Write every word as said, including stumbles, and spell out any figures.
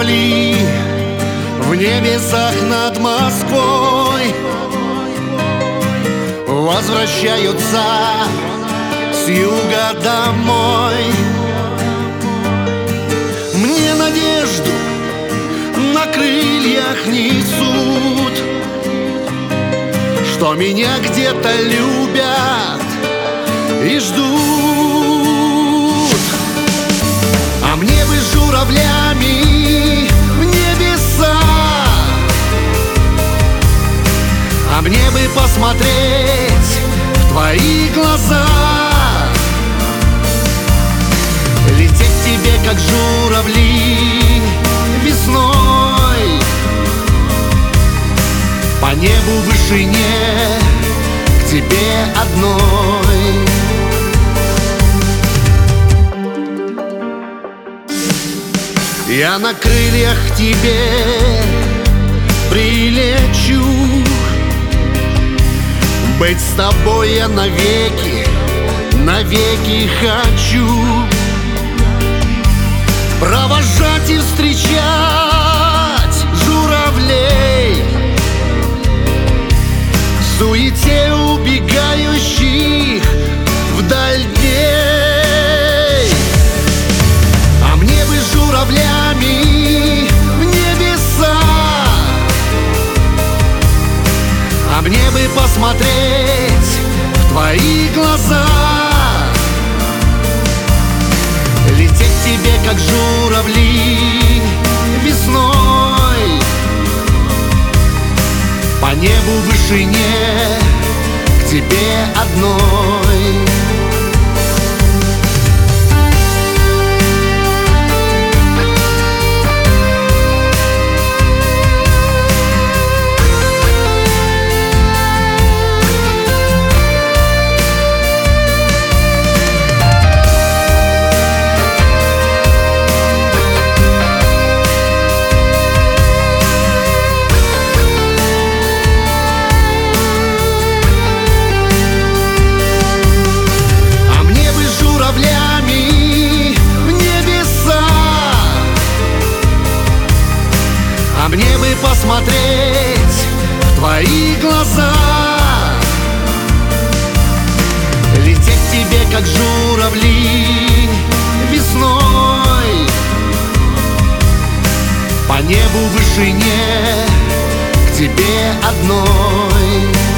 журавли в небесах над Москвой возвращаются с юга домой. Мне надежду на крыльях несут, что меня где-то любят и ждут. А мне бы с журавлями в небеса, а мне бы посмотреть в твои глаза, лететь тебе, как журавли, весной по небу в вышине к тебе одной. Я на крыльях к тебе прилечу, быть с тобой я навеки, навеки хочу. Провожать и встречать журавлей в суете убегающих вдаль дней. А мне бы с журавлями в небеса, а мне бы посмотреть в твои глаза, лететь тебе, как журавли, весной по небу в вышине к тебе одной. А мне бы посмотреть в твои глаза, лететь тебе, как журавли, весной по небу в вышине к тебе одной.